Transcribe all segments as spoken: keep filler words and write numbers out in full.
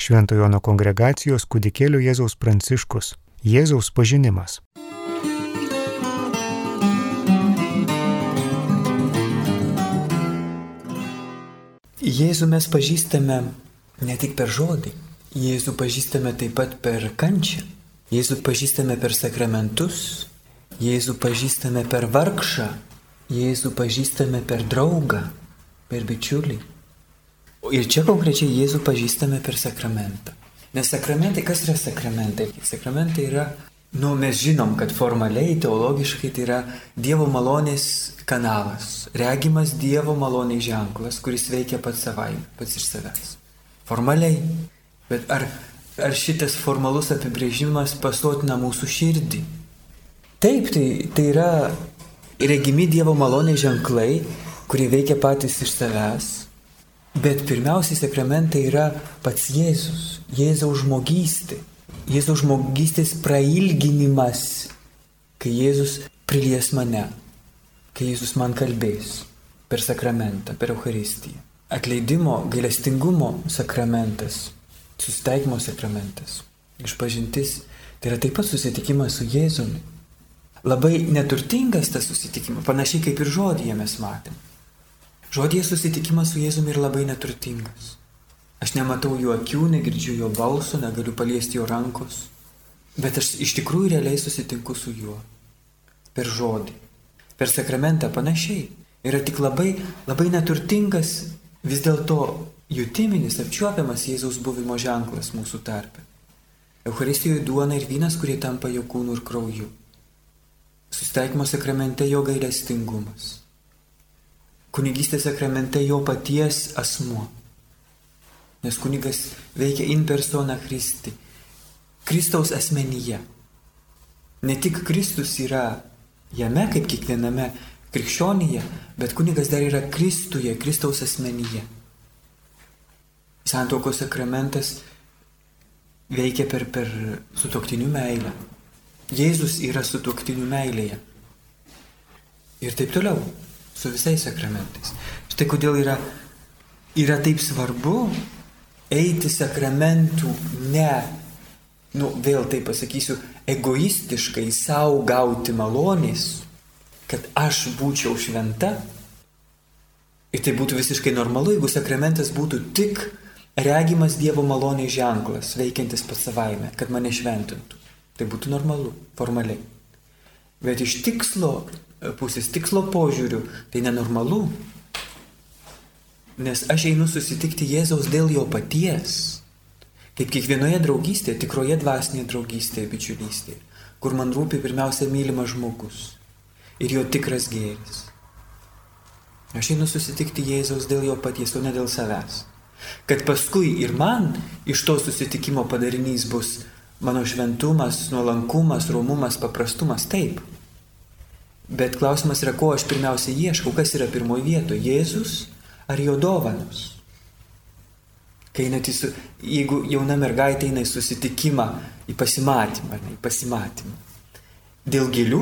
Švento Jono kongregacijos Kūdikėlio Jėzaus Pranciškus. Jėzaus pažinimas. Jėzų mes pažįstame ne tik per žodį, Jėzų pažįstame taip pat per kančią, Jėzų pažįstame per sakramentus, Jėzų pažįstame per vargšą, Jėzų pažįstame per draugą, per bičiulį. Ir čia konkrečiai Jėzų pažįstame per sakramentą. Nes sakramentai, kas yra sakramentai? Sakramentai yra, nu mes žinom, kad formaliai, teologiškai tai yra Dievo malonės kanalas, regimas Dievo malonės ženklas, kuris veikia pats savaime, pats iš savęs. Formaliai. Bet ar, ar šitas formalus apibrėžimas pasotina mūsų širdį? Taip, tai, tai yra regimi Dievo malonės ženklai, kurie veikia patys iš savęs. Bet pirmiausiai sakramentai yra pats Jėzus, Jėzaus žmogystė, Jėzaus žmogystės prailginimas, kai Jėzus prilies mane, kai Jėzus man kalbės per sakramentą, per Eucharistiją. Atleidimo, gailestingumo sakramentas, susitaikymo sakramentas, išpažintis, tai yra taip pat susitikimas su Jėzumi. Labai neturtingas tas susitikimas, panašiai kaip ir žodyje mes matėm. Žodėje susitikimas su Jėzumi yra labai neturtingas. Aš nematau jo akių, negirdžiu jo balso, negaliu paliesti jo rankos, bet aš iš tikrųjų realiai susitinku su juo. Per žodį. Per sakramentą panašiai. Yra tik labai, labai neturtingas, vis dėlto jutiminis, apčiuopiamas Jėzaus buvimo ženklas mūsų tarpe. Eucharistijoje duona ir vynas, kurie tampa jo kūnu ir krauju. Susitaikymo sakramente jo gailestingumas. Kunigystės sakramente jo paties asmuo. Nes kunigas veikia in persona Christi. Kristaus asmenyje. Ne tik Kristus yra jame, kaip kiekviename krikščionyje, bet kunigas dar yra Kristuje, Kristaus asmenyje. Santuokos sakramentas veikia per, per sutuoktinių meilę. Jėzus yra sutuoktinių meilėje. Ir taip toliau. Su visais sakramentais. Štai kodėl yra, yra taip svarbu eiti sakramentų ne, nu vėl taip pasakysiu, egoistiškai savo gauti malonės, kad aš būčiau šventa. Ir tai būtų visiškai normalu, jeigu sakramentas būtų tik regimas Dievo malonės ženklas, veikiantis pats savaime, kad mane šventintų. Tai būtų normalu, formaliai. Bet iš tikslo pusės tikslo požiūrių, tai nenormalu. Nes aš einu susitikti Jėzaus dėl jo paties. Kaip kiekvienoje draugystėje, tikroje dvasinėje draugystėje, bičiulystėje, kur man rūpi pirmiausia mylimas žmogus ir jo tikras gėris. Aš einu susitikti Jėzaus dėl jo paties, o ne dėl savęs. Kad paskui ir man iš to susitikimo padarinys bus mano šventumas, nuolankumas, romumas, paprastumas, taip. Bet klausimas yra, ko aš pirmiausia ieškau, kas yra pirmoje vietoje, Jėzus ar jo dovanos. Kai su, jeigu jauna mergaitė eina į susitikimą, į pasimatymą, ne, į pasimatymą, dėl gėlių,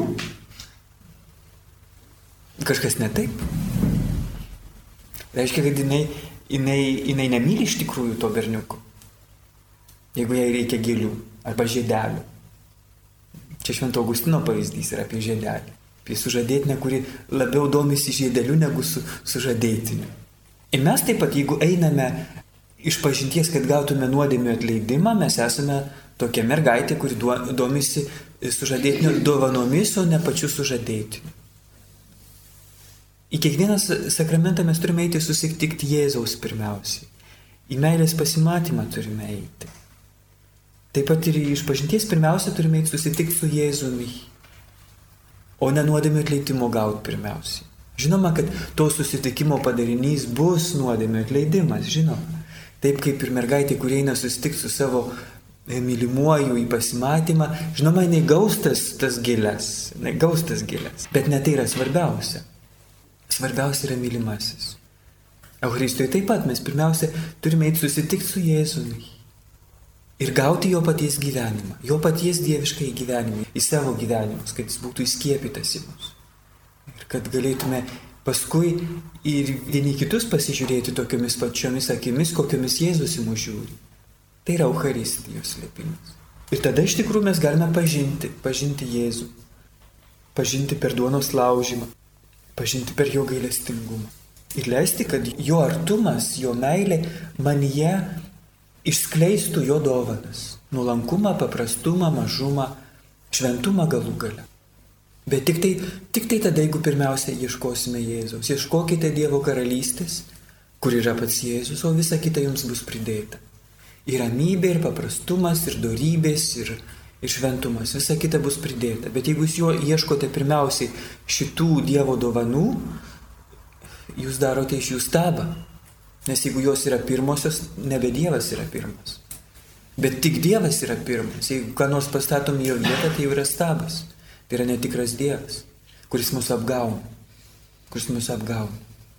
kažkas ne taip. Reiškia, kad jinai, jinai, jinai nemyli iš tikrųjų to berniuko, jeigu jai reikia gėlių arba žiedelių. Čia Švento Augustino pavyzdys yra apie žiedelį. Apie sužadėtinę, kuri labiau domisi žiedeliu negu su, sužadėtiniu. Ir mes taip pat, jeigu einame iš pažinties, kad gautume nuodėmių atleidimą, mes esame tokia mergaitė, kuri duo, domisi sužadėtinio dovanomis, o ne pačiu sužadėtiniu. Į kiekvieną sakramentą mes turime eiti susitikti Jėzaus pirmiausiai. Į meilės pasimatymą turime eiti. Taip pat ir iš pažinties pirmiausia turime eiti susitikti su Jėzumi. O ne nuodėmių atleidimo gauti pirmiausiai. Žinoma, kad to susitikimo padarinys bus nuodėmių atleidimas, žinoma. Taip kaip ir mergaitė, kurie eina susitikti su savo mylimuoju į pasimatymą, žinoma, jinai gaus tas, tas gėles, jinai gaus tas gėles. Bet ne tai yra svarbiausia. Svarbiausia yra mylimasis. Eucharistijoje taip pat mes pirmiausia turime eiti susitikti su Jėzumi. Ir gauti jo paties gyvenimą, jo paties dieviškai gyvenimą, į savo gyvenimus, kad jis būtų įskiepytas į mus. Ir kad galėtume paskui ir vieni kitus pasižiūrėti tokiomis pačiomis akimis, kokiomis Jėzus į mus žiūri. Tai yra Eucharistijos slėpimas. Ir tada iš tikrųjų mes galime pažinti, pažinti Jėzų, pažinti per duonos laužymą, pažinti per jo gailestingumą. Ir leisti, kad jo artumas, jo meilė manyje išskleistų jo dovanas. Nuolankumą, paprastumą, mažumą, šventumą galų gale. Bet tik tai, tik tai tada, jeigu pirmiausia ieškosime Jėzaus. Ieškokite Dievo karalystės, kur yra pats Jėzus, o visa kita jums bus pridėta. Ir ramybė, ir paprastumas, ir dorybės, ir, ir šventumas. Visa kita bus pridėta. Bet jeigu jūs jo ieškote pirmiausiai šitų Dievo dovanų, jūs darote iš jų stabą. Nes jeigu jos yra pirmosios, nebe Dievas yra pirmas. Bet tik Dievas yra pirmas. Jeigu ką nors pastatom į jo vietą, tai jau yra stabas. Tai yra netikras Dievas, kuris mus apgauna. Kuris mus apgauna.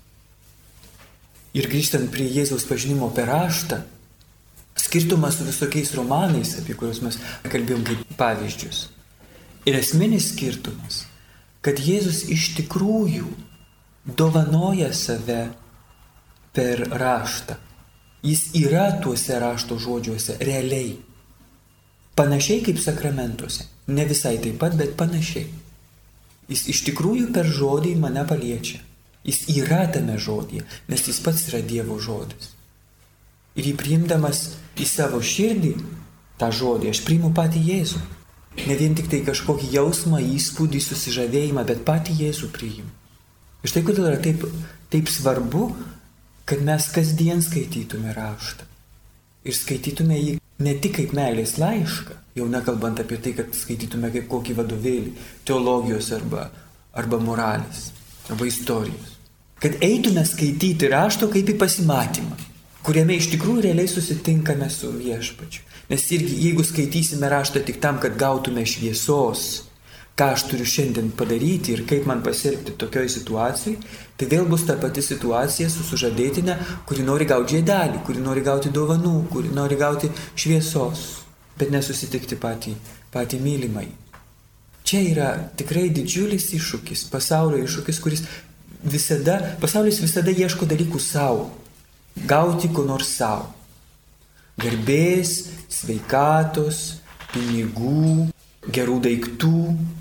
Ir grįžtant prie Jėzaus pažinimo per raštą, skirtumas su visokiais romanais, apie kuriuos mes kalbėjom kaip pavyzdžius. Ir esminis skirtumas, kad Jėzus iš tikrųjų dovanoja save per raštą. Jis yra tuose rašto žodžiuose realiai. Panašiai kaip sakramentuose. Ne visai taip pat, bet panašiai. Jis iš tikrųjų per žodį mane paliečia. Jis yra tame žodyje, nes jis pats yra Dievo žodis. Ir jį priimdamas į savo širdį tą žodį, aš priimu patį Jėzų. Ne vien tik tai kažkokį jausmą, įspūdį, susižavėjimą, bet patį Jėzų priimu. Ir štai kodėl yra taip, taip svarbu, kad mes kasdien skaitytume raštą. Ir skaitytume jį ne tik kaip meilės laišką, jau nekalbant apie tai, kad skaitytume kaip kokį vadovėlį, teologijos arba, arba moralės, arba istorijos. Kad eitume skaityti rašto kaip į pasimatymą, kuriame iš tikrųjų realiai susitinkame su Viešpačiu. Nes irgi, jeigu skaitysime raštą tik tam, kad gautume šviesos, ką aš turiu šiandien padaryti ir kaip man pasielgti tokioj situacijai, tai vėl bus ta pati situacija su sužadėtine, kuri nori gauti žiedelį, kuri nori gauti dovanų, kuri nori gauti šviesos, bet nesusitikti patį, patį mylimai. Čia yra tikrai didžiulis iššūkis, pasaulio iššūkis, kuris visada, pasaulis visada ieško dalykų savo, gauti ko nors savo. Garbės, sveikatos, pinigų, gerų daiktų,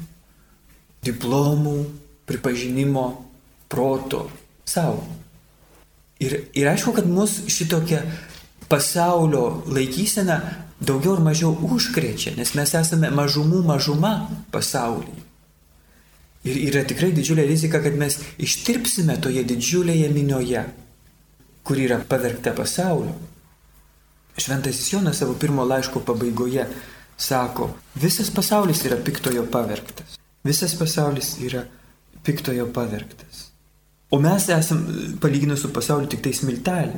diplomų, pripažinimo, proto, savo. Ir, ir aišku, kad mus šitokia pasaulio laikysena daugiau ar mažiau užkrečia, nes mes esame mažumų mažuma pasaulyje. Ir yra tikrai didžiulė rizika, kad mes ištirpsime toje didžiulėje minioje, kur yra pavergta pasaulio. Šventasis Jonas savo pirmo laiško pabaigoje sako, visas pasaulis yra piktojo pavergtas. Visas pasaulis yra piktojo pavergtas. O mes esam, palyginus su pasauliu, tik tai smiltelė.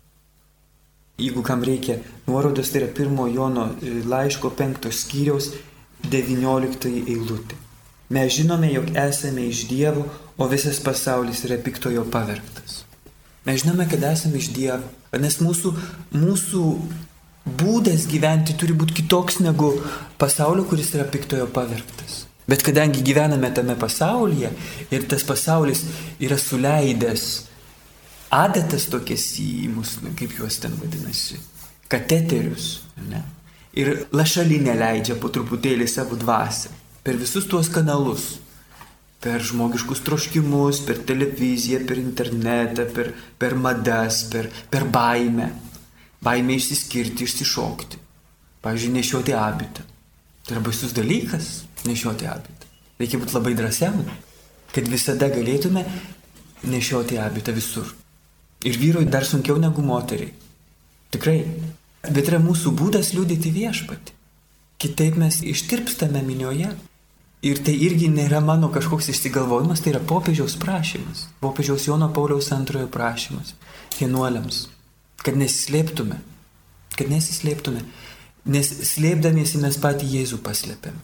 Jeigu kam reikia nuorodos, tai yra pirmo Jono laiško penktos skyriaus devynioliktoji eilutė. Mes žinome, jog esame iš Dievo, o visas pasaulis yra piktojo pavergtas. Mes žinome, kad esame iš Dievo, nes mūsų, mūsų būdas gyventi turi būti kitoks negu pasaulio, kuris yra piktojo pavergtas. Bet kadangi gyvename tame pasaulyje ir tas pasaulis yra suleidęs adatas tokias į mus, kaip juos ten vadinasi, kateterius, ne? Ir lašalinė leidžia po truputėlį savo dvasią per visus tuos kanalus, per žmogiškus troškimus, per televiziją, per internetą, per, per madas, per, per baimę. Baimę išsiskirti, išsišokti. Pavyzdžiui, nešioti abitą. Tai yra baisus dalykas nešioti abitą. Reikia būti labai drąsiam, kad visada galėtume nešioti abitą visur. Ir vyrui dar sunkiau negu moteriai. Tikrai. Bet yra mūsų būdas liudyti Viešpatį. Kitaip mes ištirpstame minioje. Ir tai irgi nėra mano kažkoks išsigalvojimas, tai yra popiežiaus prašymas. Popiežiaus Jono Pauliaus antrojo prašymas. Vienuoliams. Kad nesislėptume. Kad nesislėptume. Nes slėpdamiesi mes patį Jėzų paslėpėme.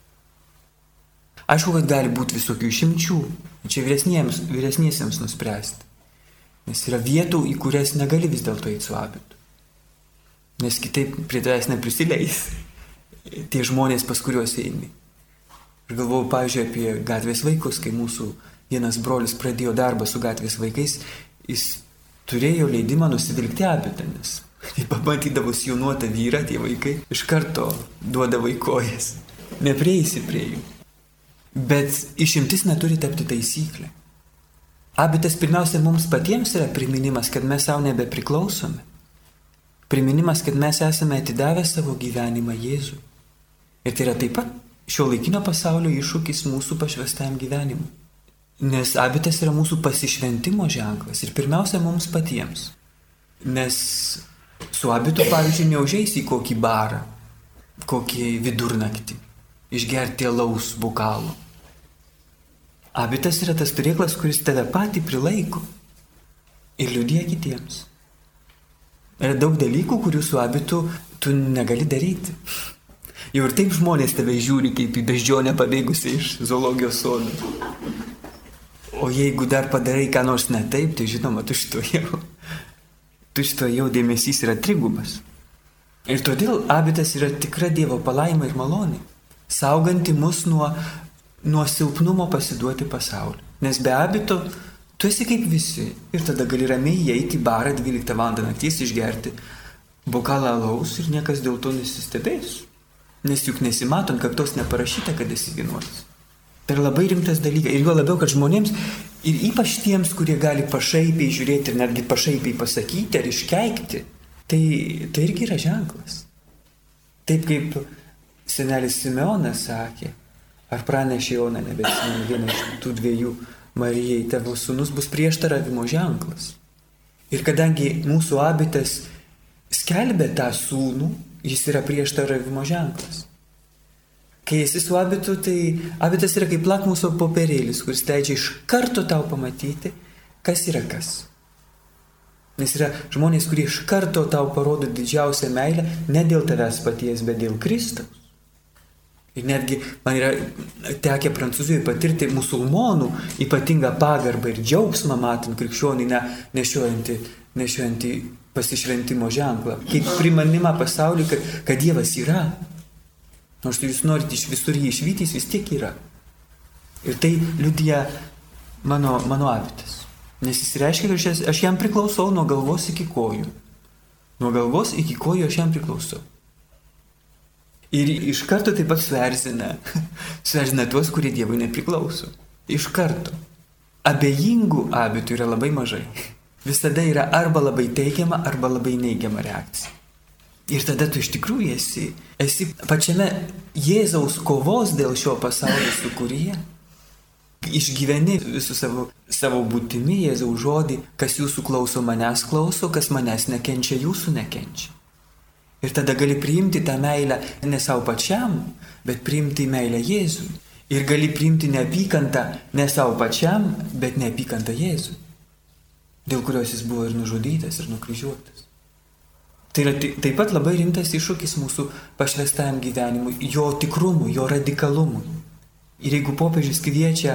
Aišku, kad gali būti visokių išimčių. Čia vyresniesiems nuspręsti. Nes yra vietų, į kurias negali vis dėlto eiti su abitu. Nes kitaip prie tavęs neprisileis tie žmonės, pas kuriuos eini. Ir galvoju, pavyzdžiui, apie gatvės vaikus, kai mūsų vienas brolis pradėjo darbą su gatvės vaikais, jis turėjo leidimą nusivilkti abitą, nes Ir pamatydavus jaunuotą vyrą, tie vaikai iš karto duodavo į kojas. Neprieisi prie jų. Bet išimtis neturi tapti taisyklė. Habitas pirmiausia mums patiems yra priminimas, kad mes savo nebepriklausome. Priminimas, kad mes esame atidavę savo gyvenimą Jėzui. Ir tai yra taip pat šio laikinio pasaulio iššūkis mūsų pašvestajam gyvenimui. Nes habitas yra mūsų pasišventimo ženklas ir pirmiausia mums patiems. Nes su habitu, pavyzdžiui, neužeisi į kokį barą, kokį vidurnaktį, išgerti alaus bokalų. Habitas yra tas turėklas, kuris tave patį prilaiko ir liudija kitiems. Yra daug dalykų, kurių su habitu tu negali daryti. Jau ir taip žmonės tave žiūri kaip į beždžionę pabėgusią iš zoologijos sodo. O jeigu dar padarai ką nors ne taip, tai žinoma, tu šito jau, tu šito jau dėmesys yra trigubas. Ir todėl habitas yra tikra Dievo palaima ir malonė, sauganti mus nuo, nuo silpnumo pasiduoti pasauliu. Nes be habito tu esi kaip visi ir tada gali ramiai eiti į barą dvyliktą valandą nakties išgerti bokalą alaus ir niekas dėl to nesistebės. Nes juk nesimatant, kad tos neparašyta, kad esi vienuolis. Tai yra labai rimtas dalykas. Ir jo labiau, kad žmonėms, ir ypač tiems, kurie gali pašaipiai žiūrėti ir netgi pašaipiai pasakyti ar iškeikti, tai, tai irgi yra ženklas. Taip kaip senelis Simeonas sakė, ar pranešė Joną, nebeatsimenu, vieną iš tų dviejų Marijai, tavo sūnus bus prieštaravimo ženklas. Ir kadangi mūsų habitas skelbia tą sūnų, jis yra prieštaravimo ženklas. Kai esi su habitu, tai habitas yra kaip lakmuso popierėlis, kuris leidžia iš karto tau pamatyti, kas yra kas. Nes yra žmonės, kurie iš karto tau parodo didžiausią meilę, ne dėl tavęs paties, bet dėl Kristaus. Ir netgi man yra tekę Prancūzijoje patirti musulmonų ypatingą pagarbą ir džiaugsmą matant krikščionį ne, nešiojantį, nešiojantį pasišventimo ženklą. Kaip primanimą pasauliu, kad, kad Dievas yra. Nors jūs norite iš visur jį išvyti, jis vis tiek yra. Ir tai liudija mano, mano habitas. Nes jis reiškia, kad aš, aš jam priklausau nuo galvos iki kojų. Nuo galvos iki kojų aš jam priklausau. Ir iš karto taip pat suerzina, suerzina tuos, kurie Dievui nepriklauso. Iš karto. Abejingų habitų yra labai mažai. Visada yra arba labai teigiama, arba labai neigiama reakcija. Ir tada tu iš tikrųjų esi, esi pačiame Jėzaus kovos dėl šio pasaulio sūkuryje. Išgyveni visų savo, savo būtimi Jėzaus žodį, kas jūsų klauso, manęs klauso, kas manęs nekenčia, jūsų nekenčia. Ir tada gali priimti tą meilę ne savo pačiam, bet priimti meilę Jėzui. Ir gali priimti neapykantą ne savo pačiam, bet neapykantą Jėzui, dėl kurios jis buvo ir nužudytas, ir nukryžiuotas. Tai yra taip pat labai rimtas iššūkis mūsų pašvestajam gyvenimui, jo tikrumui, jo radikalumui. Ir jeigu popiežius kviečia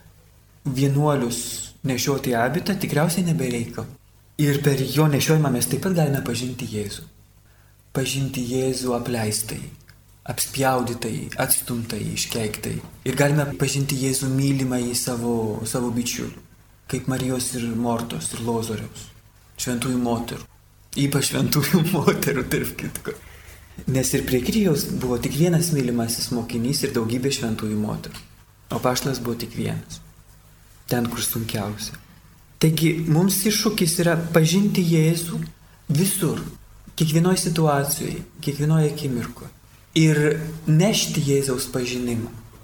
vienuolius nešioti habitą, tikriausiai nebereikal. Ir per jo nešiojimą mes taip pat galime pažinti Jėzų. Pažinti Jėzų apleistai, apspjaudytai, atstumtai, iškeiktai. Ir galime pažinti Jėzų mylimą į savo, savo bičiulių, kaip Marijos ir Mortos ir Lozoriaus, šventųjų moterų. Ypač šventųjų moterų, tarp kitko. Nes ir prie kryžiaus buvo tik vienas mylimasis mokinys ir daugybė šventųjų moterų. O apaštalas buvo tik vienas. Ten, kur sunkiausia. Taigi, mums iššūkis yra pažinti Jėzų visur. Kiekvienoje situacijoje, kiekvienoje akimirkoje. Ir nešti Jėzaus pažinimą.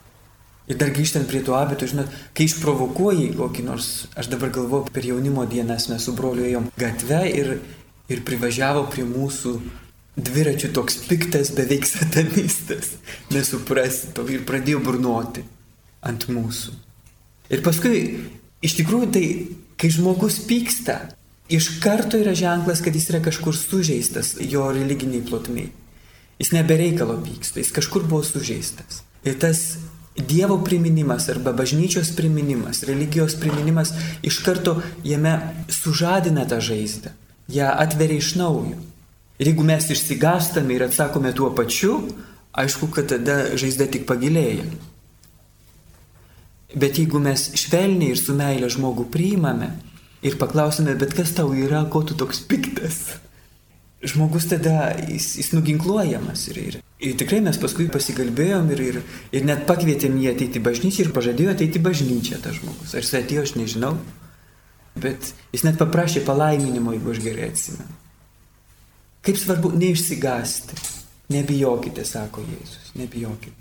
Ir dar grįžtant prie to habito, žinot, kai išprovokuoji kokį nors, aš dabar galvoju, per jaunimo dienas mes su broliu ėjom gatve ir, ir privažiavo prie mūsų dviračių toks piktas, beveik satanistas, nesuprasi to, ir pradėjo burnoti ant mūsų. Ir paskui, iš tikrųjų, tai, kai žmogus pyksta, iš karto yra ženklas, kad jis yra kažkur sužeistas jo religiniai plotmiai. Jis nebereikalo pyksta, jis kažkur buvo sužeistas. Ir tas Dievo priminimas arba bažnyčios priminimas, religijos priminimas iš karto jame sužadina tą žaizdą, ją atveria iš naujo. Ir jeigu mes išsigąstame ir atsakome tuo pačiu, aišku, kad tada žaizda tik pagilėja. Bet jeigu mes švelniai ir su meile žmogų priimame ir paklausime, bet kas tau yra, ko tu toks piktas? žmogus tada jis, jis nuginkluojamas. Ir, ir, ir tikrai mes paskui pasikalbėjom ir, ir, ir net pakvietėm jį ateiti į bažnyčią ir pažadėjo ateiti į bažnyčią tas žmogus. Ar jis atėjo, aš nežinau. Bet jis net paprašė palaiminimo, jeigu aš gerai atsimenu. Kaip svarbu neišsigąsti. Nebijokite, sako Jėzus, nebijokite.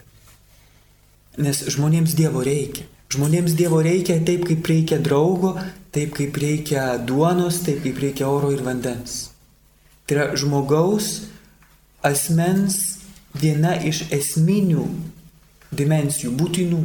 Nes žmonėms Dievo reikia. Žmonėms Dievo reikia taip, kaip reikia draugo, taip, kaip reikia duonos, taip, kaip reikia oro ir vandens. Tai yra žmogaus asmens viena iš esminių dimensijų, būtinų.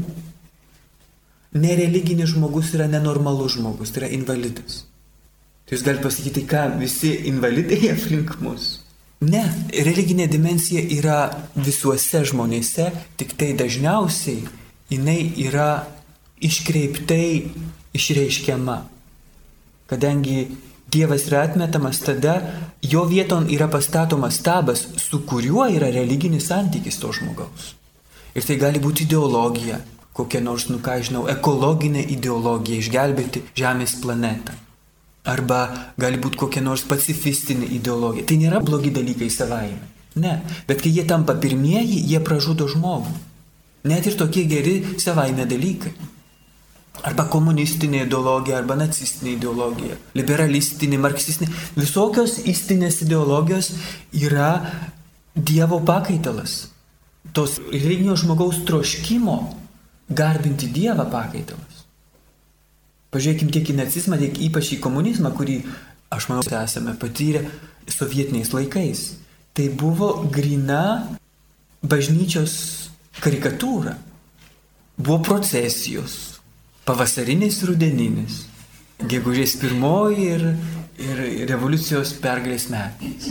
Nereliginis žmogus yra nenormalus žmogus, tai yra invalidas. Tai jūs galite pasakyti, ką visi invalidai aplink mus. Ne, religinė dimensija yra visuose žmonėse, tik tai dažniausiai jinai yra iškreiptai išreiškiama. Kadangi Dievas yra atmetamas, tada jo vieton yra pastatomas stabas, su kuriuo yra religinis santykis to žmogaus. Ir tai gali būti ideologija, kokia nors, nu ką žinau, ekologinė ideologija, išgelbėti Žemės planetą. Arba gali būti kokia nors pacifistinė ideologija. Tai nėra blogi dalykai savaime. Ne, bet kai jie tampa pirmieji, jie pražudo žmogų. Net ir tokie geri savaime dalykai. Arba komunistinė ideologija, arba nacistinė ideologija, liberalistinė, marksistinė. Visokios istinės ideologijos yra Dievo pakaitalas. Tos religinio žmogaus troškimo garbinti Dievą pakaitalas. Pažiūrėkim tiek į nacizmą, tiek ypač į komunizmą, kurį, aš manau, esame patyrę sovietiniais laikais. Tai buvo grina bažnyčios karikatūra. Buvo procesijos. Pavasarinis, rudeninis, gegužės pirmoji ir, ir revoliucijos pergalės metais.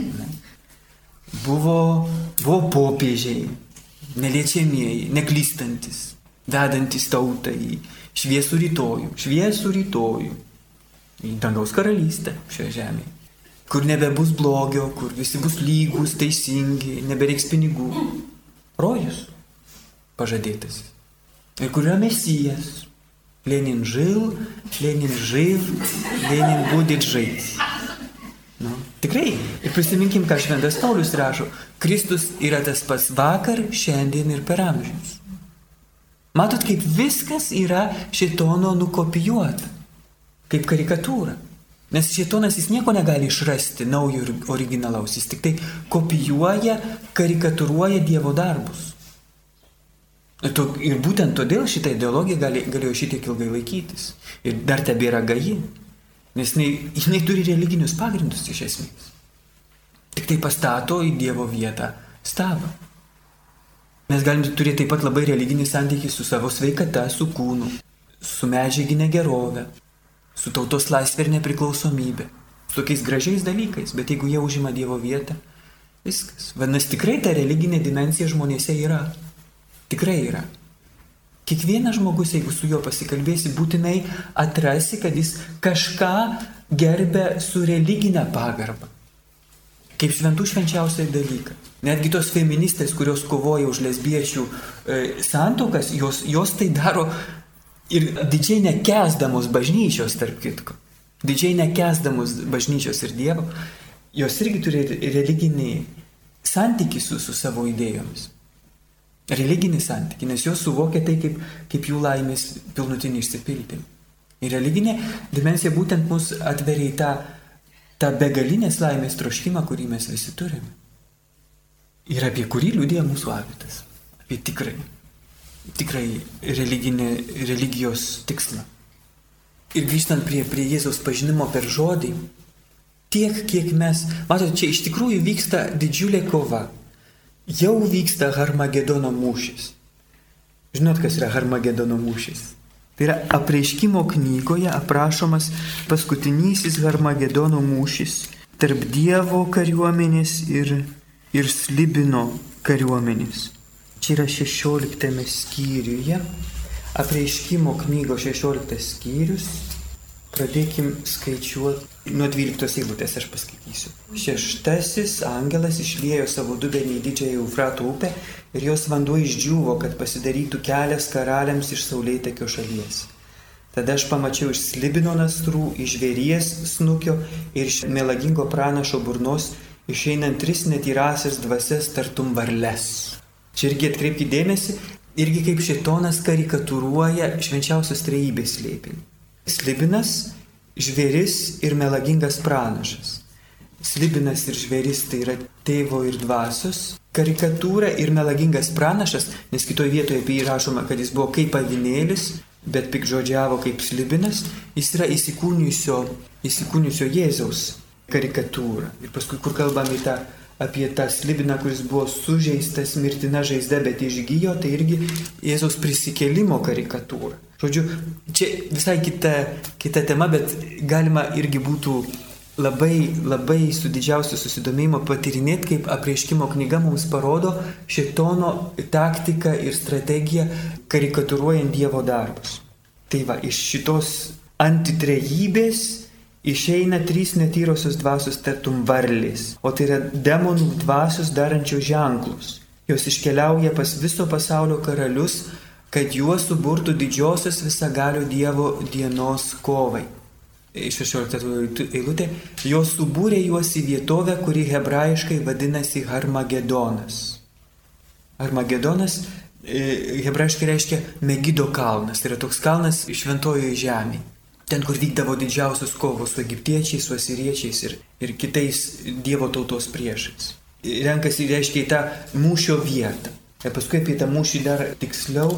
Buvo, buvo popiežiai, neliečiamieji, neklystantis, vedantis tautą į šviesų rytojų, šviesų rytojų, į dangaus karalystę šioje žemėje, kur nebebus blogio, kur visi bus lygus, teisingi, nebereiks pinigų. Rojus pažadėtas. Ir kur yra Mesijas. Lenin žil, Lenin živ, Lenin будет žait. Nu, tikrai. Ir prisiminkim, ką Šventas Paulius rašo. Kristus yra tas pats vakar, šiandien ir per amžius. Matot, kaip viskas yra šėtono nukopijuota. Kaip karikatūra. Nes šėtonas jis nieko negali išrasti naujo ir originalaus. Jis tik tai kopijuoja, karikatūruoja Dievo darbus. Ir būtent todėl šitą ideologiją gali, galėjo šitiek ilgai laikytis. Ir dar tebėra gaji. Nes jinai, jinai turi religinius pagrindus iš esmės. Tik tai pastato į Dievo vietą stabą. Mes galime turėti taip pat labai religinį santykį su savo sveikata, su kūnu, su medžiaginė gerovė, su tautos laisvė ir nepriklausomybė. Su tokiais gražiais dalykais. Bet jeigu jie užima Dievo vietą, viskas. Vadinasi, tikrai ta religinė dimensija žmonėse yra. Tikrai yra. Kiekvienas žmogus, jeigu su juo pasikalbėsi, būtinai atrasi, kad jis kažką gerbia su religinė pagarba. Kaip šventų švenčiausiai dalyką. Netgi tos feministės, kurios kovoja už lesbiečių e, santuokas, jos, jos tai daro ir didžiai nekęsdamos bažnyčios, tarp kitko. Didžiai nekęsdamos bažnyčios ir Dievo, jos irgi turi religinį santykį su, su savo idėjomis. Religinį santykį, nes jos suvokia tai kaip, kaip jų laimės pilnutinį išsipildymą. Ir religinė dimensija būtent mus atveria į tą, tą begalinės laimės troškimą, kurį mes visi turime. Ir apie kurį liudija mūsų avitas. Apie tikrai, tikrai religinė, religijos tikslą. Ir grįžtant prie, prie Jėzaus pažinimo per žodį, tiek, kiek mes, matote, čia iš tikrųjų vyksta didžiulė kova. Jau vyksta Harmagedono mūšis. Žinot, kas yra Harmagedono mūšis? Tai yra Apreiškimo knygoje aprašomas paskutinysis Harmagedono mūšis tarp Dievo kariuomenės ir, ir Slibino kariuomenės. Čia yra šešioliktame skyriuje. Apreiškimo knygos šešioliktas skyrius. Pradėkim skaičiuoti nuo dvyliktos eilutės, aš paskaitysiu. Šeštasis angelas išliejo savo dubenį į didžiąją Eufrato upę ir jos vanduo išdžiūvo, kad pasidarytų kelias karaliams iš saulėtekio šalies. Tada aš pamačiau iš Slibino nasrų, iš žvėries snukio ir iš melagingo pranašo burnos išeinant tris netyrasias dvasias tartum varles. Čia irgi atkreipkite dėmesį, irgi kaip šėtonas karikatūruoja švenčiausios trejybės slėpinį. Slibinas, žvėris ir melagingas pranašas. Slibinas ir žvėris tai yra tėvo ir dvasios karikatūra ir melagingas pranašas, nes kitoje vietoje apie jį rašoma, kad jis buvo kaip avinėlis, bet pikžodžiavo kaip slibinas, jis yra įsikūnijusio, įsikūnijusio Jėzaus karikatūra. Ir paskui, kur kalbame tą, apie tą slibiną, kuris buvo sužeistas mirtina žaizda, bet išgijo, tai irgi Jėzaus prisikėlimo karikatūra. Žodžiu, čia visai kita, kita tema, bet galima irgi būtų labai, labai su didžiausiu susidomėjimu patyrinėti, kaip Apreiškimo knyga mums parodo šėtono taktiką ir strategiją karikatūruojant Dievo darbus. Tai va, iš šitos antitrejybės išeina trys netyrosios dvasios tartum varlės, o tai yra demonų dvasios darančios ženklus. Jos iškeliauja pas viso pasaulio karalius, kad juos suburtų didžiosios visagalio Dievo dienos kovai. šešiolikta eilutė, jos subūrė juos į vietovę, kuri hebrajiškai vadinasi Harmagedonas. Harmagedonas e, hebrajiškai reiškia Megido kalnas, tai yra toks kalnas šventojoje žemėje. Ten, kur vykdavo didžiausios kovos su egiptiečiais, su asiriečiais ir, ir kitais Dievo tautos priešais. Renkasi, reiškia, į tą mūšio vietą. Ir paskui apie tą mūšį dar tiksliau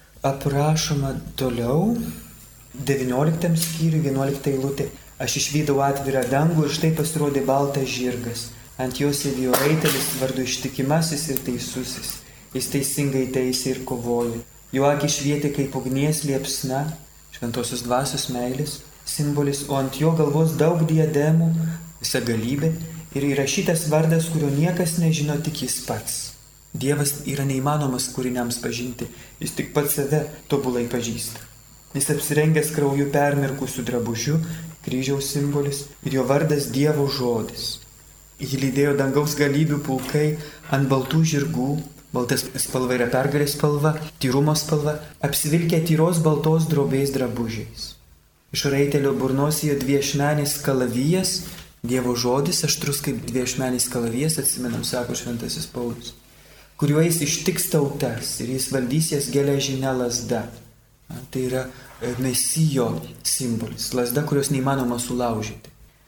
aprašoma toliau. devynioliktam skyriui, vienuolikta eilutė. Aš išvydau atvirą dangų ir štai pasirodė baltas žirgas. Ant jo sėdėjo raitelis vardu Ištikimasis ir Teisusis. Jis teisingai teisė ir kovoja. Jo akys švietė kaip ugnies liepsna, šventosios dvasios meilės simbolis, o ant jo galvos daug diademų, visa galybė ir įrašytas vardas, kurio niekas nežino, tik jis pats. Dievas yra neįmanomas kūriniams pažinti, jis tik pats save tobulai pažįsta. Jis apsirengęs krauju permirkusiu drabužiu, kryžiaus simbolis ir jo vardas Dievo žodis. Jį lydėjo dangaus galybių pulkai ant baltų žirgų, baltas spalva yra pergalės spalva, tyrumo spalva, apsivilkę tyros baltos drobės drabužiais. Iš raitelio burnos jo dviešmenis kalavijas, Dievo žodis, aštrus kaip dviešmenis kalavijas, atsimenam, sako šventasis Paulius, kuriuo jis ištiks tautas ir jis valdys jas geležinę lazdą. Tai yra Mesijo simbolis, lazda, kurios neįmanoma sulaužyti.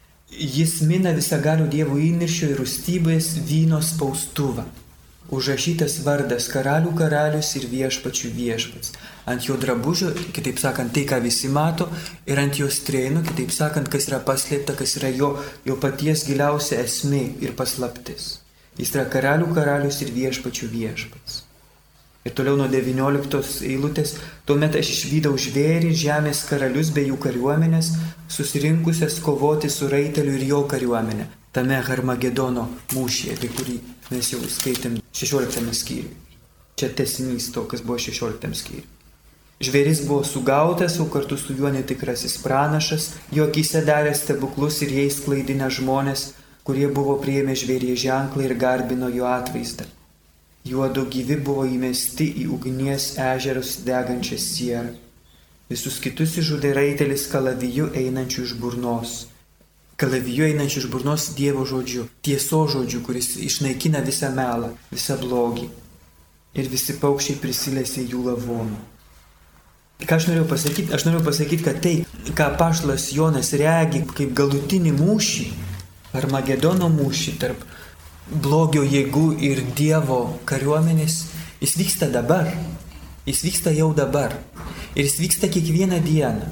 Jis mina visagalių Dievo įniršio ir rūstybės vyno spaustuvą. Užrašytas vardas karalių karalius ir viešpačių viešpats. Ant jo drabužio, kitaip sakant, tai, ką visi mato, ir ant jo strėnų, kitaip sakant, kas yra paslėpta, kas yra jo, jo paties giliausia esmė ir paslaptis. Jis yra karalių karalius ir viešpačių viešpats. Ir toliau nuo devynioliktos eilutės, tuomet aš išvydau žvėrį, žemės karalius bei jų kariuomenės, susirinkusias kovoti su raiteliu ir jo kariuomenė, tame Harmagedono mūšyje, apie kurį mes jau skaitėm šešioliktame skyriuje. Čia tęsinys to, kas buvo šešioliktame skyriuje. Žvėris buvo sugautas, o kartu su juo netikrasis pranašas, jo akyse darė stebuklus ir jais klaidinę žmonės, kurie buvo priėmę žvėrie ženklą ir garbino jo atvaizdą. Juodu gyvi buvo įmesti į ugnies ežerus degančią sierą. Visus kitus išžudė raitelis kalaviju einančių iš burnos. Kalaviju einančių iš burnos Dievo žodžiu, tieso žodžiu, kuris išnaikina visą melą, visą blogį. Ir visi paukščiai prisilėsė jų lavonų. Ką aš norėjau pasakyti? Aš norėjau pasakyti, kad tai, ką apaštalas Jonas regi kaip galutinį mūšį, Armagedono mūšį tarp blogio jėgų ir Dievo kariuomenės, jis vyksta dabar. Jis vyksta jau dabar. Ir jis vyksta kiekvieną dieną.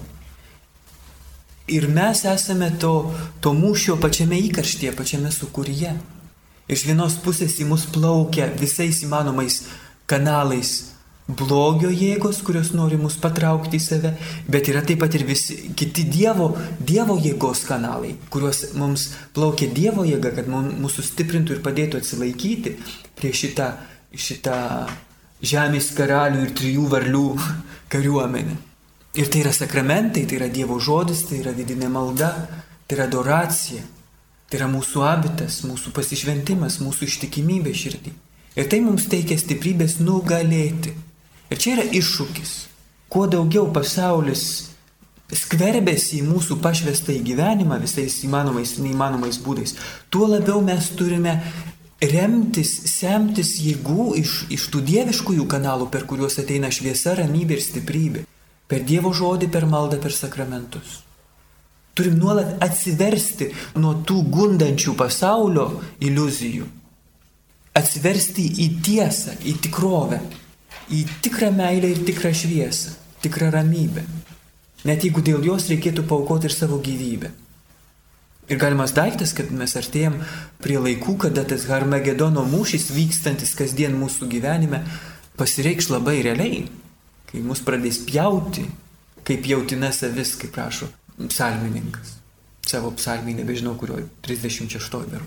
Ir mes esame to, to mūšio pačiame įkarštyje, pačiame sūkuryje. Iš vienos pusės į mus plaukia visais įmanomais kanalais blogio jėgos, kurios nori mus patraukti į save, bet yra taip pat ir visi kiti Dievo, dievo jėgos kanalai, kuriuos mums plaukia Dievo jėga, kad mūsų sustiprintų ir padėtų atsilaikyti prieš šitą, šitą žemės karalių ir trijų varlių kariuomenę. Ir tai yra sakramentai, tai yra Dievo žodis, tai yra vidinė malda, tai yra adoracija, tai yra mūsų habitas, mūsų pasišventimas, mūsų ištikimybė širdį. Ir tai mums teikia stiprybės nugalėti. Ir čia yra iššūkis. Kuo daugiau pasaulis skverbėsi į mūsų pašvestą į gyvenimą visais įmanomais ir neįmanomais būdais, tuo labiau mes turime remtis, semtis jėgų iš, iš tų dieviškųjų kanalų, per kuriuos ateina šviesa, ramybė ir stiprybė. Per Dievo žodį, per maldą, per sakramentus. Turim nuolat atsiversti nuo tų gundančių pasaulio iliuzijų. Atsiversti į tiesą, į tikrovę, į tikrą meilę ir tikrą šviesą, tikrą ramybę. Net jeigu dėl jos reikėtų paaukoti ir savo gyvybę. Ir galimas daiktas, kad mes artėjam prie laikų, kada tas Harmagedono mūšis vykstantis kasdien mūsų gyvenime pasireikš labai realiai, kai mus pradės pjauti, kaip jautina savis, kaip prašo psalmininkas. Savo psalmį, nebežinau kurioj, trisdešimt šeštoj beru.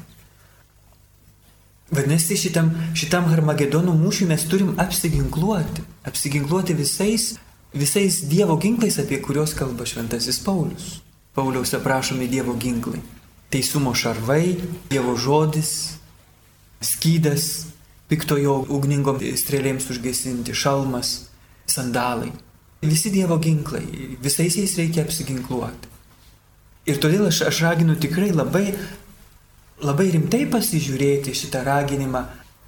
Vadinasi, šitam, šitam Harmagedono mūšiui mes turim apsiginkluoti. Apsiginkluoti visais, visais Dievo ginklais, apie kuriuos kalba šventasis Paulius. Pauliaus aprašomi Dievo ginklai. Teisumo šarvai, Dievo žodis, skydas, piktojo ugningom strėlėms užgesinti, šalmas, sandalai. Visi Dievo ginklai, visais jais reikia apsiginkluoti. Ir todėl aš, aš raginu tikrai labai, labai rimtai pasižiūrėti šitą raginimą,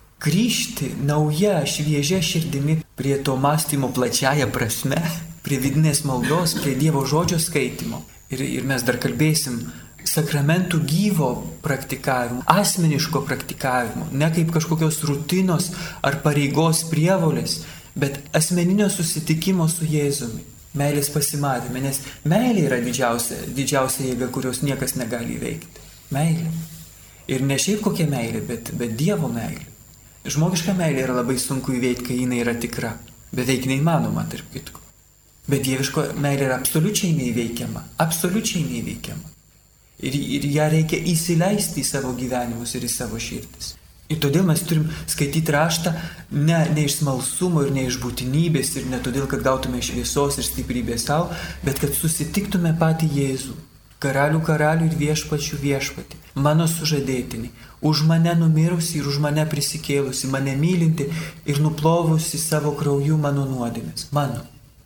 grįžti nauja, šviežia širdimi prie to mąstymo plačiaja prasme, prie vidinės maldos, prie Dievo žodžio skaitimo. Ir, ir mes dar kalbėsim sakramentų gyvo praktikavimo, asmeniško praktikavimo, ne kaip kažkokios rutinos ar pareigos prievolės, bet asmeninio susitikimo su Jėzumi, meilės pasimatymė, nes meilė yra didžiausia, didžiausia jėga, kurios niekas negali įveikti. Meilė. Ir ne šiaip kokia meilė, bet, bet Dievo meilė. Žmogiška meilė yra labai sunku įveikti, kai jinai yra tikra, beveik neįmanoma, tarp kitko. Bet dieviško meilė yra absoliučiai neįveikiama, absoliučiai neįveikiama. Ir, ir ją reikia įsileisti į savo gyvenimus ir į savo širdis. Ir todėl mes turim skaityti raštą ne, ne iš smalsumo ir ne iš būtinybės ir ne todėl, kad gautume šviesos ir stiprybės savo, bet kad susitiktume patį Jėzų, karalių karalių ir viešpačių viešpatį, mano sužadėtinį, už mane numirusi ir už mane prisikėlusi, mane mylinti ir nuplovusi savo krauju mano nuodėmes. Mano.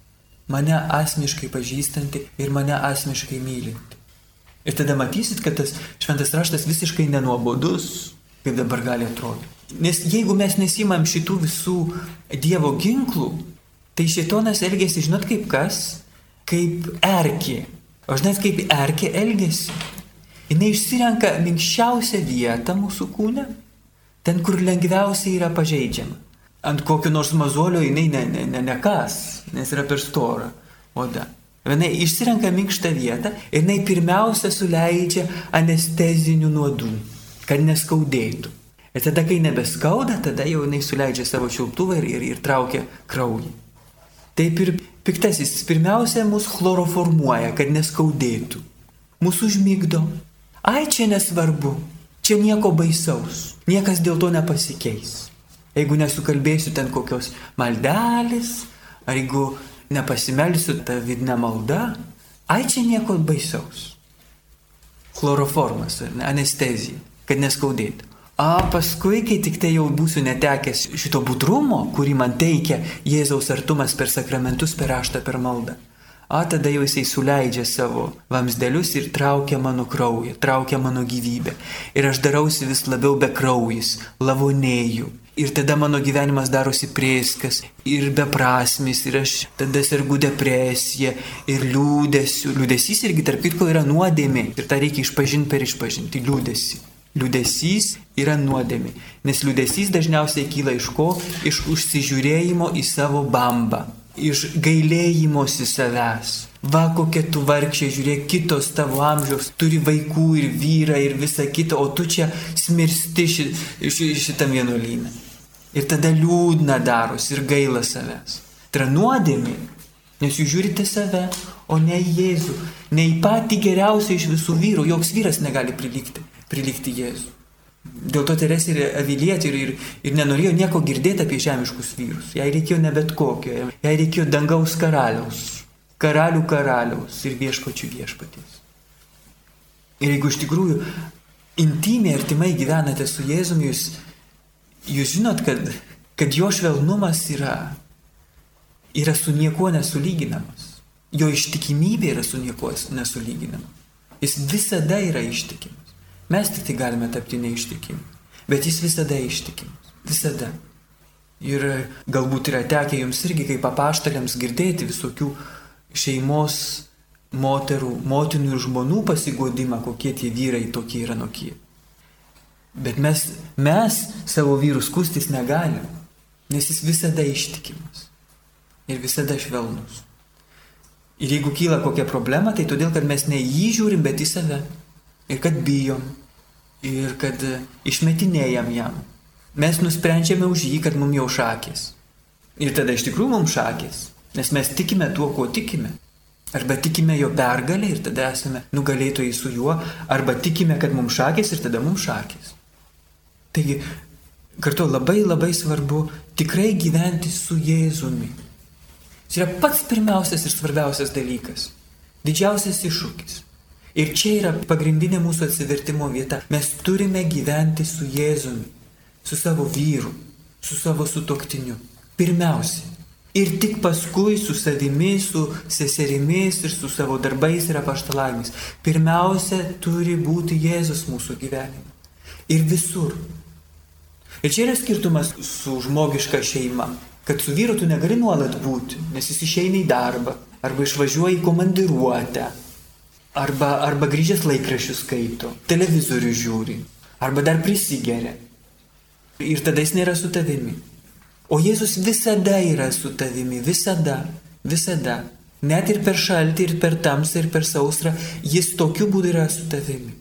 Mane asmeniškai pažįstanti ir mane asmeniškai mylinti. Ir tada matysit, kad tas šventas raštas visiškai nenuobodus, kaip dabar gali atrodyti. Nes jeigu mes nesimam šitų visų Dievo ginklų, tai šėtonas elgėsi, žinot kaip kas? Kaip erkė. O žinot kaip erkė elgėsi? Jis išsirenka minkščiausią vietą mūsų kūne, ten, kur lengviausiai yra pažeidžiama. Ant kokio nors mazolio jinai ne, ne, ne, nekas, nes yra per stora oda. Jinai išsirenka minkštą vietą ir jinai pirmiausia suleidžia anestezinių nuodų, kad neskaudėtų. Ir tada, kai nebeskauda, tada jau jinai suleidžia savo šiltuvą ir, ir, ir traukia kraują. Taip ir piktasis pirmiausia mus chloroformuoja, kad neskaudėtų. Mūsų užmigdo. Ai, čia nesvarbu, čia nieko baisaus, niekas dėl to nepasikeis. Jeigu nesukalbėsiu ten kokios maldelės, ar jeigu nepasimelsiu tą vidinę maldą, ai čia nieko baisaus. Chloroformas, anestezija, kad neskaudėtų. O paskui, kai tik tai jau būsiu netekęs šito budrumo, kurį man teikia Jėzaus artumas per sakramentus, per raštą, per maldą, o tada jau jisai suleidžia savo vamsdelius ir traukia mano kraują, traukia mano gyvybę. Ir aš darausi vis labiau bekraujis, lavonėju. Ir tada mano gyvenimas darosi prėskas ir beprasmis, ir aš tada sergu depresiją ir liūdesiu. Liūdesys irgi tarp kitko yra nuodėmė ir tą reikia išpažinti per išpažinti, liūdesį. Liūdesys yra nuodėmė, nes liūdesys dažniausiai kyla iš ko? Iš užsižiūrėjimo į savo bambą, iš gailėjimosi savęs. Va, kokia tu vargšė, žiūrėk, kitos tavo amžiaus turi vaikų ir vyrą ir visą kitą, o tu čia smirsti ši, ši, šitam vienuolyną. Ir tada liūdna darosi ir gaila savęs. Tai yra nuodėmė, nes jūs žiūrite save, o ne į Jėzų, ne į patį geriausią iš visų vyrų, joks vyras negali prilygti, prilygti Jėzų. Dėl to Teresė ir Avilietė ir, ir, ir nenorėjo nieko girdėti apie žemiškus vyrus. Jai reikėjo ne bet kokio, jai reikėjo dangaus karaliaus, karalių karaliaus ir viešpačių viešpaties. Ir jeigu iš tikrųjų intimiai, artimai gyvenate su Jėzumi, jūs, jūs žinot, kad, kad jo švelnumas yra, yra su niekuo nesulyginamas. Jo ištikimybė yra su niekuo nesulyginama. Jis visada yra ištikimas. Mes tik tai galime tapti neištikimi. Bet jis visada ištikimas. Visada. Ir galbūt yra tekę jums irgi kaip apaštaliams girdėti visokių šeimos moterų, motinų ir žmonų pasigodimą, kokie tie vyrai tokie ir anokie. Bet mes, mes savo vyrus skųstis negalim, nes jis visada ištikimas ir visada švelnus. Ir jeigu kyla kokia problema, tai todėl, kad mes ne jį žiūrim, bet į save. Ir kad bijom, ir kad išmetinėjam jam. Mes nusprendžiame už jį, kad mums jau šakės. Ir tada iš tikrųjų mums šakės, nes mes tikime tuo, ko tikime. Arba tikime jo pergalę ir tada esame nugalėtojai su juo, arba tikime, kad mums šakės ir tada mums šakės. Taigi, kartu labai labai svarbu tikrai gyventi su Jėzumi. Jis yra pats pirmiausias ir svarbiausias dalykas. Didžiausias iššūkis. Ir čia yra pagrindinė mūsų atsivertimo vieta. Mes turime gyventi su Jėzumi, su savo vyru, su savo sutuoktiniu. Pirmiausia. Ir tik paskui su savimi, su seserimis ir su savo darbais ir apaštalavimais. Pirmiausia turi būti Jėzus mūsų gyvenime. Ir visur. Ir čia yra skirtumas su žmogiška šeima. Kad su vyru tu negali nuolat būti, nes jis išeina į darbą, arba išvažiuoja į komandiruotę, arba, arba grįžęs laikraščius skaito, televizorių žiūri, arba dar prisigeria. Ir tada jis nėra su tavimi. O Jėzus visada yra su tavimi, visada, visada. Net ir per šaltį, ir per tamsą, ir per sausrą, jis tokiu būdu yra su tavimi.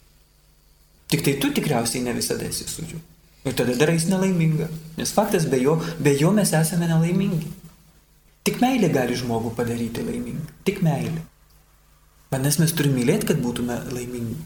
Tik tai tu tikriausiai ne visada esi su juo. Ir tada darais nelaiminga. Nes faktas, be jo, be jo mes esame nelaimingi. Tik meilė gali žmogų padaryti laimingą. Tik meilė. Vadinasi, mes turime mylėti, kad būtume laimingi.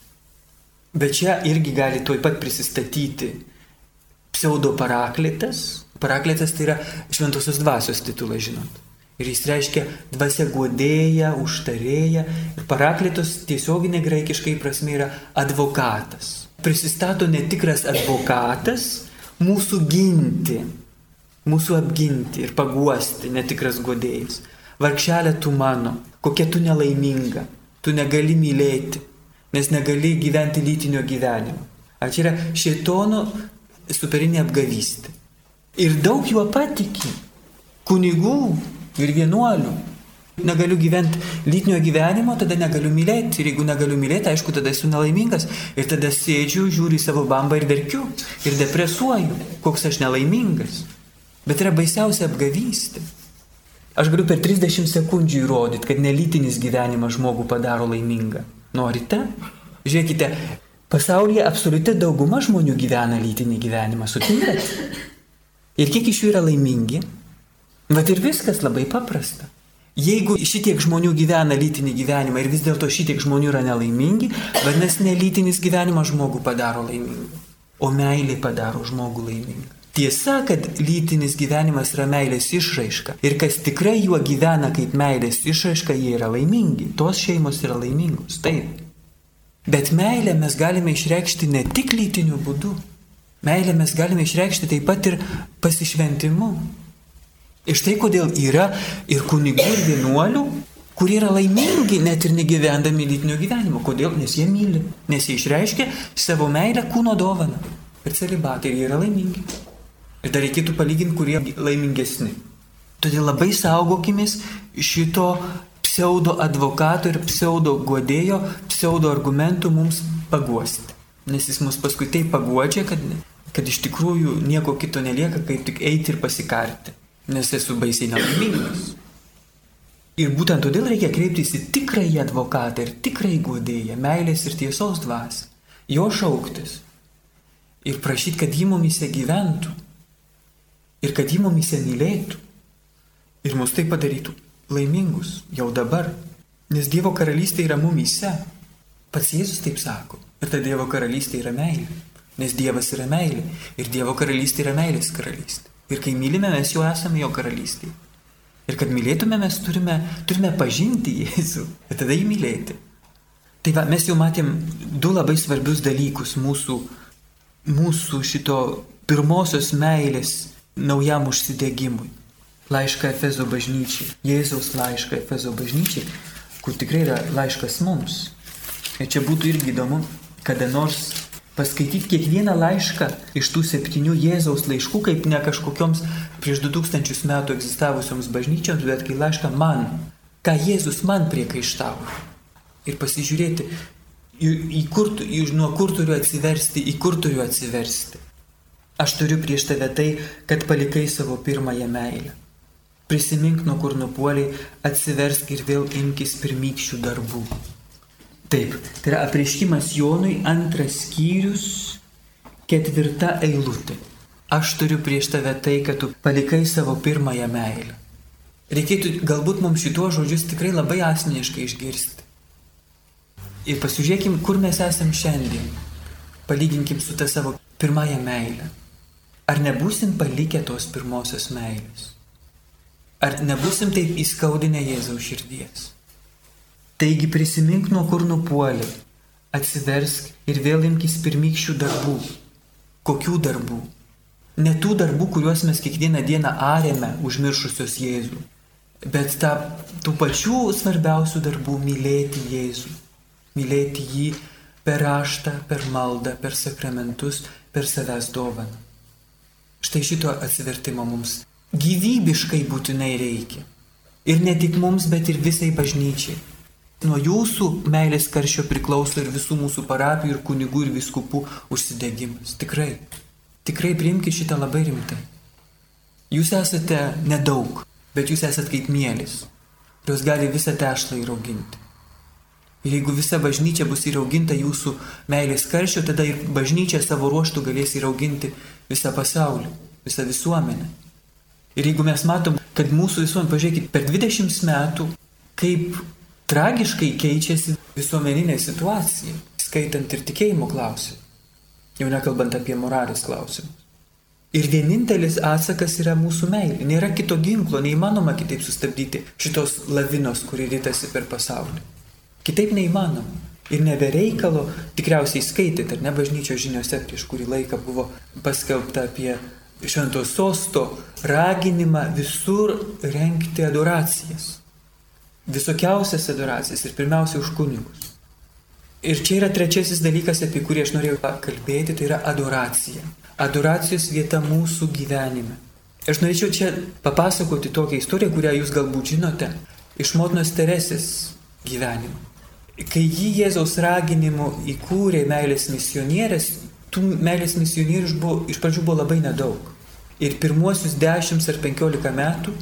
Bet čia irgi gali tuoj pat prisistatyti pseudo parakletas. Parakletas tai yra šventosios dvasios titulas, žinot. Ir jis reiškia dvasia guodėja, užtarėja. Ir parakletos tiesioginė graikiškai prasme yra advokatas. Prisistato netikras advokatas mūsų ginti, mūsų apginti ir paguosti netikras guodėjas. Vargšelė tu mano, kokia tu nelaiminga, tu negali mylėti, nes negali gyventi lytinio gyvenimo. Ar čia yra šėtono superinė apgavystė. Ir daug juo patiki, kunigų ir vienuolių. Negaliu gyventi lytinio gyvenimo, tada negaliu mylėti. Ir jeigu negaliu mylėti, aišku, tada esu nelaimingas. Ir tada sėdžiu, žiūriu į savo bambą ir verkiu. Ir depresuoju, koks aš nelaimingas. Bet yra baisiausia apgavystė. Aš galiu per trisdešimt sekundžių įrodyti, kad nelytinis gyvenimas žmogų padaro laimingą. Norite? Žiūrėkite, pasaulyje absoliuti dauguma žmonių gyvena lytinį gyvenimą. Sutinkat? Ir kiek iš jų yra laimingi? Vat ir viskas labai paprasta. Jeigu šitiek žmonių gyvena lytinį gyvenimą ir vis dėlto šitiek žmonių yra nelaimingi, vadinasi, nelytinis gyvenimas žmogų padaro laimingą, o meilė padaro žmogų laimingą. Tiesa, kad lytinis gyvenimas yra meilės išraiška ir kas tikrai juo gyvena kaip meilės išraiška, jie yra laimingi, tos šeimos yra laimingos, taip. Bet meilę mes galime išreikšti ne tik lytiniu būdu, meilę mes galime išreikšti taip pat ir pasišventimu. Ir štai kodėl yra ir kunigų ir vienuolių, kurie yra laimingi net ir negyvendami lytinio gyvenimo. Kodėl? Nes jie myli, nes jie išreiškia savo meilę kūno dovaną per celibatą ir jie yra laimingi. Ir dar reikėtų palyginti, kurie laimingesni. Todėl labai saugokimės šito pseudo advokato ir pseudo guodėjo, pseudo argumentų mums paguosti. Nes jis mus paskui taip paguodžia, kad, kad iš tikrųjų nieko kito nelieka, kaip tik eiti ir pasikarti. Nes esu baisiai nelaimingas. Ir būtent todėl reikia kreiptis į tikrąjį advokatą ir tikrąjį guodėją, meilės ir tiesos dvasią, jo šauktis ir prašyti, kad jį mumise gyventų ir kad jį mumise mylėtų ir mus tai padarytų laimingus jau dabar. Nes Dievo karalystė yra mumise. Pats Jėzus taip sako. Ir ta Dievo karalystė yra meilė. Nes Dievas yra meilė. Ir Dievo karalystė yra meilės karalystė. Ir kai mylime, mes jau esame jo karalystėje. Ir kad mylėtume, mes turime, turime pažinti Jėzų ir tada jį mylėti. Tai va, mes jau matėm du labai svarbius dalykus mūsų, mūsų šito pirmosios meilės naujam užsidegimui. laišką Efezo bažnyčiai, Jėzaus laišką Efezo bažnyčiai, kur tikrai yra laiškas mums. Ir čia būtų irgi įdomu, kada nors paskaityti kiekvieną laišką iš tų septynių Jėzaus laiškų, kaip ne kažkokioms prieš du tūkstančius metų egzistavusioms bažnyčioms, bet kai laišką man, ką Jėzus man priekaištavo. Ir pasižiūrėti, į, į kur, į, nuo kur turiu atsiversti, į kur turiu atsiversti. Aš turiu prieš tave tai, kad palikai savo pirmąją meilę. Prisimink, nuo kur nupuoliai, atsiversk ir vėl imkis pirmykščių darbų. Taip, tai yra apreiškimas Jonui, antras skyrius, ketvirta eilutė. Aš turiu prieš tave tai, kad tu palikai savo pirmąją meilę. Reikėtų galbūt mums šituos žodžius tikrai labai asmeniškai išgirsti. Ir pasižiūrėkim, kur mes esam šiandien. Palyginkim su ta savo pirmąją meilę. Ar nebūsim palikę tos pirmosios meilės? Ar nebūsim taip įskaudinę Jėzaus širdies? Taigi prisimink, nuo kur nupuolė, atsiversk ir vėl imkis pirmykščių darbų. Kokių darbų? Ne tų darbų, kuriuos mes kiekvieną dieną arėme užmiršusios Jėzų, bet ta, tų pačių svarbiausių darbų mylėti Jėzų. Mylėti jį per raštą, per maldą, per sakramentus, per savęs dovaną. Štai šito atsivertimo mums gyvybiškai būtinai reikia. Ir ne tik mums, bet ir visai bažnyčiai. Nuo jūsų meilės karščio priklauso ir visų mūsų parapijų, ir kunigų, ir vyskupų užsidegimas. Tikrai. Tikrai priimkite šitą labai rimtai. Jūs esate nedaug, bet jūs esate kaip mielis, kurios gali visą tešlą įrauginti. Ir jeigu visa bažnyčia bus įrauginta jūsų meilės karščio, tada ir bažnyčia savo ruoštų galės įrauginti visą pasaulį, visą visuomenę. Ir jeigu mes matom, kad mūsų visuomenė, pažiūrėkit, per dvidešimt metų, kaip tragiškai keičiasi visuomeninė situacija, skaitant ir tikėjimo klausimą, jau nekalbant apie moralės klausimus. Ir vienintelis atsakas yra mūsų meilė. Nėra kito ginklo, neįmanoma kitaip sustabdyti šitos lavinos, kuri ritasi per pasaulį. Kitaip neįmanoma. Ir nebereikalo, tikriausiai skaitėt, ar ne, bažnyčios žiniose prieš kurį laiką buvo paskelbta apie Švento Sosto raginimą visur rengti adoracijas. Visokiausias adoracijas ir pirmiausia už kunigus. Ir čia yra trečiasis dalykas, apie kurį aš norėjau kalbėti, tai yra adoracija. Adoracijos vieta mūsų gyvenime. Aš norėčiau čia papasakoti tokią istoriją, kurią jūs galbūt žinote, iš motinos Teresės gyvenimo. Kai jį Jėzaus raginimu įkūrė meilės misionierės, tų meilės misionierių buvo, iš pradžių buvo labai nedaug. Ir pirmuosius dešimt ar penkiolika metų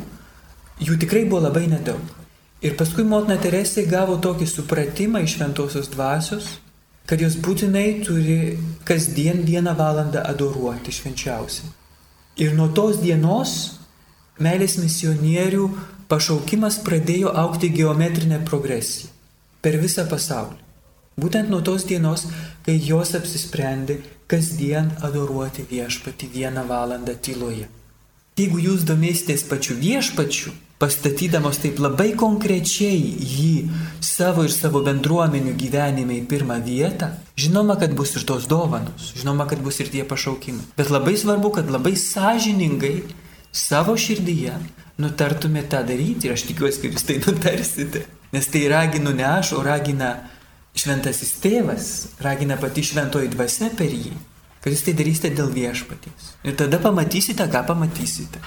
jų tikrai buvo labai nedaug. Ir paskui motina Teresė gavo tokį supratimą iš šventosios dvasios, kad jos būtinai turi kasdien vieną valandą adoruoti švenčiausiai. Ir nuo tos dienos meilės misionierių pašaukimas pradėjo augti geometrinę progresiją per visą pasaulį. Būtent nuo tos dienos, kai jos apsisprendė kasdien adoruoti viešpatį vieną valandą tyloje. Jeigu jūs domėsitės pačiu viešpačiu, pastatydamos taip labai konkrečiai jį savo ir savo bendruomenių gyvenime į pirmą vietą, žinoma, kad bus ir tos dovanos, žinoma, kad bus ir tie pašaukimai. Bet labai svarbu, kad labai sąžiningai savo širdyje nutartume tą daryti ir aš tikiuosi, kad jūs tai nutarsite. Nes tai raginu ne aš, o ragina šventasis tėvas, ragina pati šventoji dvasia per jį, kad jūs tai darysite dėl viešpaties. Ir tada pamatysite, ką pamatysite.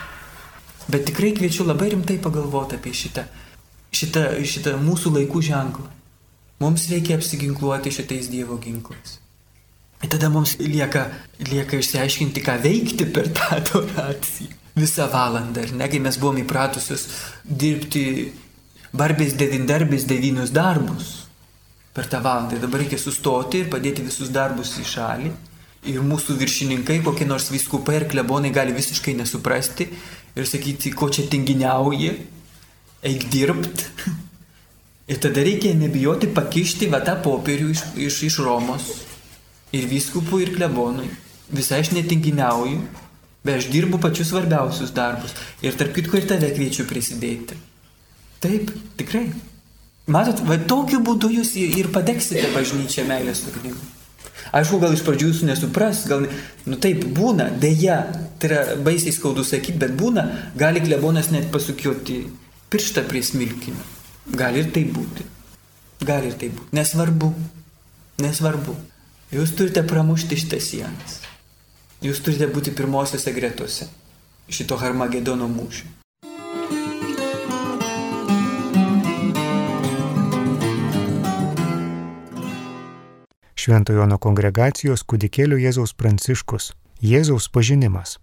Bet tikrai kviečiu labai rimtai pagalvoti apie šitą, šitą, šitą mūsų laikų ženklą. Mums reikia apsiginkluoti šitais Dievo ginklais. Ir tada mums lieka, lieka išsiaiškinti, ką veikti per tą adoraciją. Visą valandą, ar ne, kai mes buvom įpratusios dirbti barbės devindarbės devynius darbus per tą valandą. Ir dabar reikia sustoti ir padėti visus darbus į šalį. Ir mūsų viršininkai, kokie nors vyskupai ir klebonai gali visiškai nesuprasti ir sakyti, ko čia tinginiauji, eik dirbt. Ir tada reikia nebijoti pakišti va tą popierių iš, iš, iš Romos ir vyskupų ir klebonui. Visai aš netinginiauju, bet aš dirbu pačius svarbiausius darbus. Ir tarp kitko ir tave kviečiu prisidėti. Taip, tikrai. Matot, va tokiu būdu jūs ir padegsite bažnyčią meilės ugnimu. Aišku, gal iš pradžių jūsų nesupras, gal, nu taip, būna, dėja, tai yra baisiai skaudu sakyti, bet būna, gali klebonas net pasukioti pirštą prie smilkinio. Gali ir tai būti. Gali ir tai būti. Nesvarbu. Nesvarbu. Jūs turite pramušti šitas sienas. Jūs turite būti pirmosiose gretose šito Harmagedono mūšio. Švento Jono kongregacijos kūdikėlio Jėzaus Pranciškus. Jėzaus pažinimas.